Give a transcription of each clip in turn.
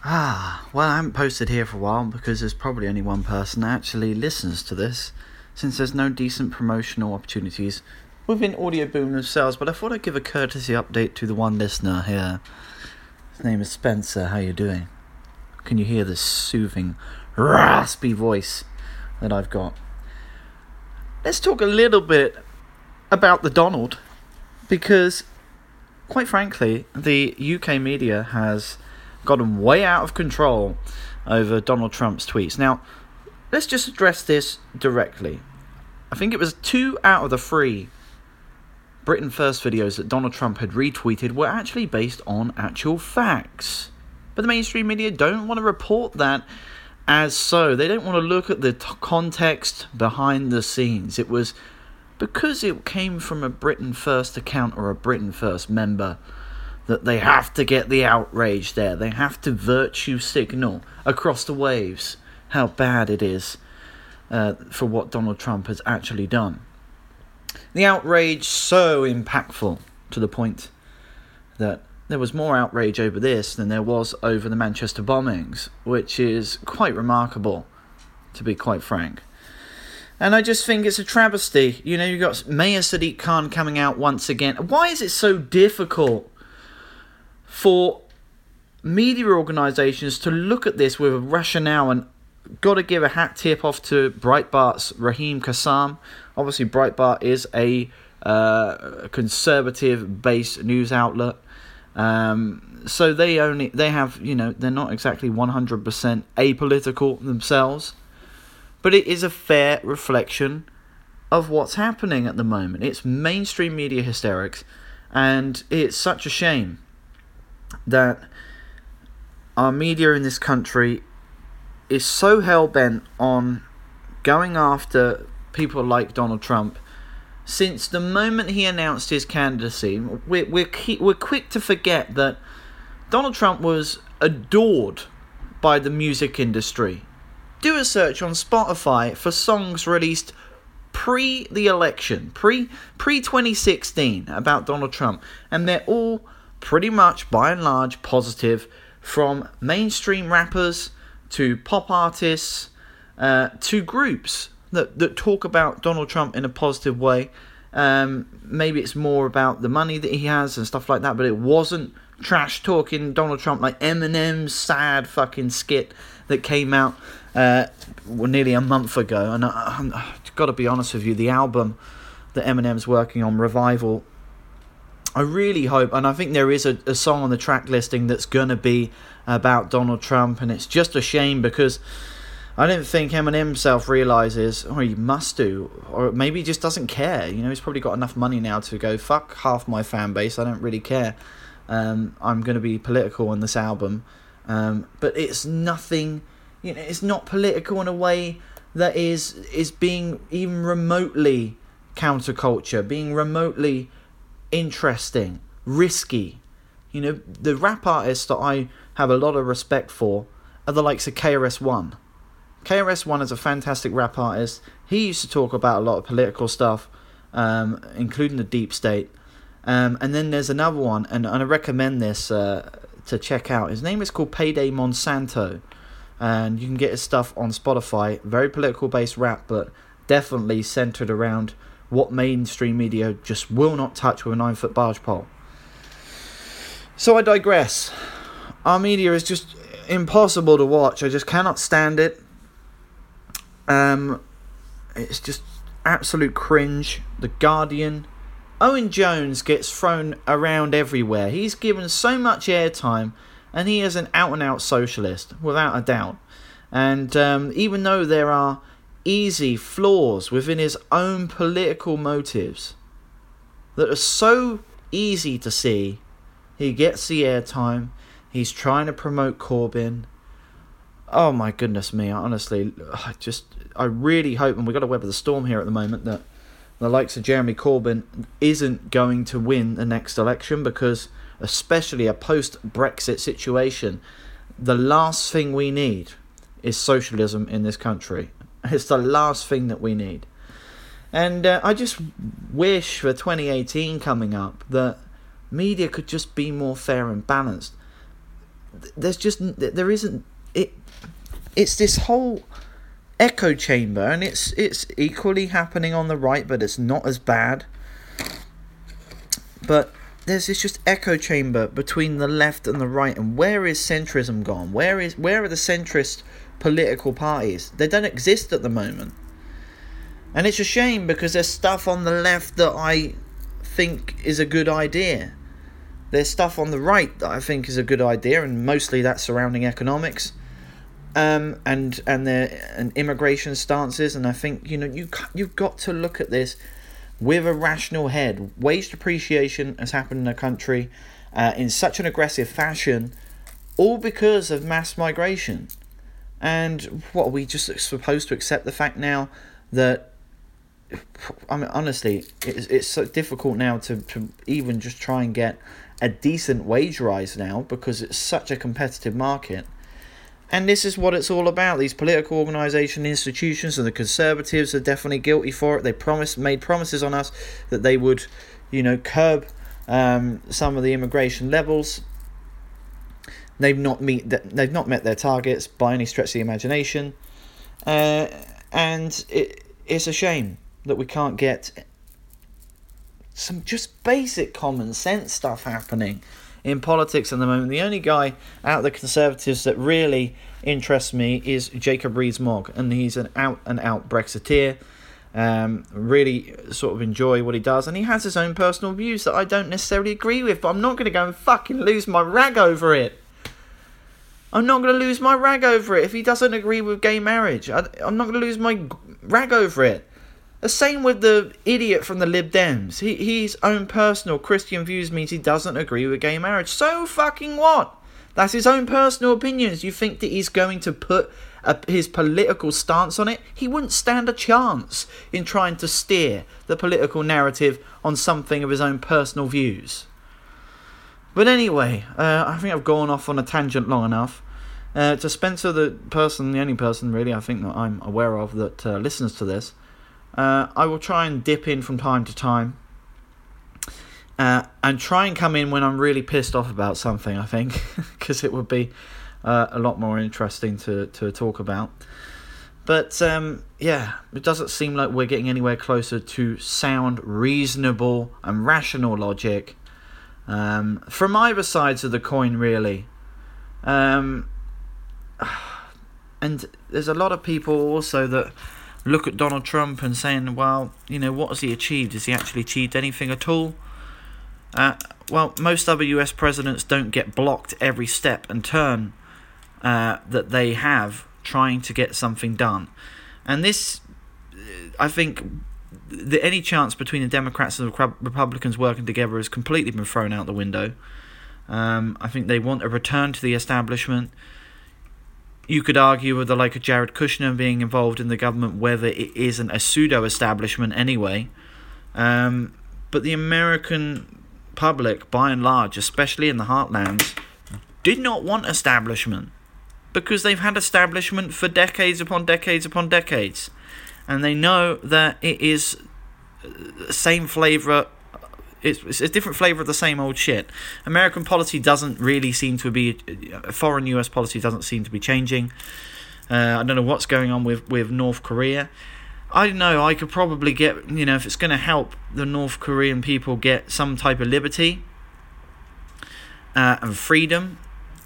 Well, I haven't posted here for a while because there's probably only one person that actually listens to this, since there's no decent promotional opportunities within Audio Boom themselves. But I thought I'd give a courtesy update to the one listener here. His name is Spencer. How you doing? Can you hear the soothing, raspy voice that I've got? Let's talk a little bit about the Donald, because, quite frankly, the UK media has gotten way out of control over Donald Trump's tweets. Now, let's just address this directly. I think it was 2 out of the 3 Britain First videos that Donald Trump had retweeted were actually based on actual facts. But the mainstream media don't want to report that as so. They don't want to look at the context behind the scenes. It was because it came from a Britain First account or a Britain First member that they have to get the outrage there. They have to virtue signal across the waves how bad it is for what Donald Trump has actually done. The outrage so impactful to the point that there was more outrage over this than there was over the Manchester bombings, which is quite remarkable, to be quite frank. And I just think it's a travesty. You know, you've got Mayor Sadiq Khan coming out once again. Why is it so difficult for media organisations to look at this with a rationale? And got to give a hat tip off to Breitbart's Raheem Kassam. Obviously, Breitbart is a conservative-based news outlet. So they have, they're not exactly 100% apolitical themselves. But it is a fair reflection of what's happening at the moment. It's mainstream media hysterics, and it's such a shame that our media in this country is so hell-bent on going after people like Donald Trump. Since the moment he announced his candidacy, we're quick to forget that Donald Trump was adored by the music industry. Do a search on Spotify for songs released pre the election, pre 2016 about Donald Trump, and they're all pretty much, by and large, positive, from mainstream rappers to pop artists to groups that talk about Donald Trump in a positive way. Maybe it's more about the money that he has and stuff like that, but it wasn't trash talking Donald Trump like Eminem's sad fucking skit that came out nearly a month ago. And I've got to be honest with you, the album that Eminem's working on, Revival, I really hope, and I think there is a song on the track listing that's going to be about Donald Trump, and it's just a shame because I don't think Eminem himself realises, or he must do, or maybe he just doesn't care. He's probably got enough money now to go, fuck half my fan base, I don't really care. I'm going to be political on this album. But it's nothing, it's not political in a way that is being even remotely counterculture, being remotely interesting, risky. The rap artists that I have a lot of respect for are the likes of KRS-One. KRS-One is a fantastic rap artist. He used to talk about a lot of political stuff, including the deep state. And then there's another one, and I recommend this to check out. His name is called Payday Monsanto, and you can get his stuff on Spotify. Very political-based rap, but definitely centered around what mainstream media just will not touch with a 9-foot barge pole. So I digress. Our media is just impossible to watch. I just cannot stand it. It's just absolute cringe. The Guardian. Owen Jones gets thrown around everywhere. He's given so much airtime, and he is an out-and-out socialist, without a doubt. And even though there are easy flaws within his own political motives that are so easy to see, he gets the airtime. He's trying to promote Corbyn. Oh my goodness me, honestly, I really hope, and we've got to weather the storm here at the moment, that the likes of Jeremy Corbyn isn't going to win the next election, because especially a post-Brexit situation, the last thing we need is socialism in this country. It's the last thing that we need. And I just wish for 2018 coming up that media could just be more fair and balanced. there isn't it. It's this whole echo chamber, and it's equally happening on the right, but it's not as bad. But there's this just echo chamber between the left and the right, and where is centrism gone? Where are the centrist political parties? They don't exist at the moment, and it's a shame because there's stuff on the left that I think is a good idea. There's stuff on the right that I think is a good idea, and mostly that's surrounding economics. And immigration stances, and I think you've got to look at this with a rational head. Wage depreciation has happened in the country in such an aggressive fashion, all because of mass migration. And what, are we just supposed to accept the fact now that, I mean, honestly, it's so difficult now to even just try and get a decent wage rise now because it's such a competitive market. And this is what it's all about. These political organisation institutions, and the Conservatives are definitely guilty for it. They made promises on us that they would, curb some of the immigration levels. They've not met their targets by any stretch of the imagination, and it's a shame that we can't get some just basic common sense stuff happening in politics at the moment. The only guy out of the Conservatives that really interests me is Jacob Rees-Mogg, and he's an out-and-out Brexiteer. Really sort of enjoy what he does, and he has his own personal views that I don't necessarily agree with, but I'm not going to go and fucking lose my rag over it. I'm not going to lose my rag over it. If he doesn't agree with gay marriage, I'm not going to lose my rag over it. The same with the idiot from the Lib Dems. His own personal Christian views means he doesn't agree with gay marriage. So fucking what? That's his own personal opinions. You think that he's going to put his political stance on it? He wouldn't stand a chance in trying to steer the political narrative on something of his own personal views. But anyway, I think I've gone off on a tangent long enough. To Spencer, the only person really I think that I'm aware of that listens to this, I will try and dip in from time to time and try and come in when I'm really pissed off about something, I think, because it would be a lot more interesting to talk about. But it doesn't seem like we're getting anywhere closer to sound, reasonable and rational logic from either sides of the coin, really. And there's a lot of people also that look at Donald Trump and saying, well, what has he achieved? Has he actually achieved anything at all? Well, most other US presidents don't get blocked every step and turn that they have trying to get something done. And this, I think, any chance between the Democrats and the Republicans working together has completely been thrown out the window. I think they want a return to the establishment. You could argue with the like of Jared Kushner being involved in the government whether it isn't a pseudo-establishment anyway. But the American public, by and large, especially in the heartlands, did not want establishment because they've had establishment for decades upon decades upon decades. And they know that it is the same flavour. It's a different flavour of the same old shit. American policy doesn't really seem to be... Foreign US policy doesn't seem to be changing. I don't know what's going on with North Korea. I don't know, I could probably get... if it's going to help the North Korean people get some type of liberty and freedom,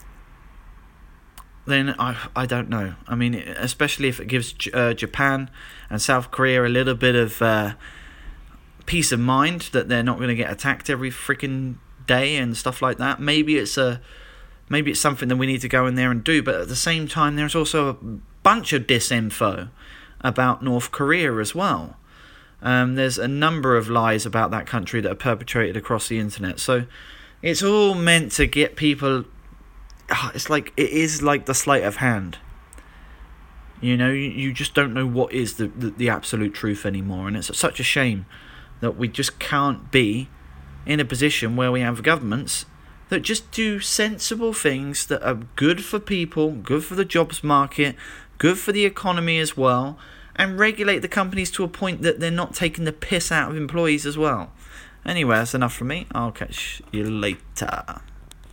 then I don't know. I mean, especially if it gives Japan and South Korea a little bit of... peace of mind that they're not going to get attacked every freaking day and stuff like that. Maybe it's something that we need to go in there and do, but at the same time there's also a bunch of disinfo about North Korea as well. There's a number of lies about that country that are perpetrated across the internet, so it's all meant to get people... it is like the sleight of hand. You just don't know what is the absolute truth anymore, and it's such a shame that we just can't be in a position where we have governments that just do sensible things that are good for people, good for the jobs market, good for the economy as well, and regulate the companies to a point that they're not taking the piss out of employees as well. Anyway, that's enough from me. I'll catch you later.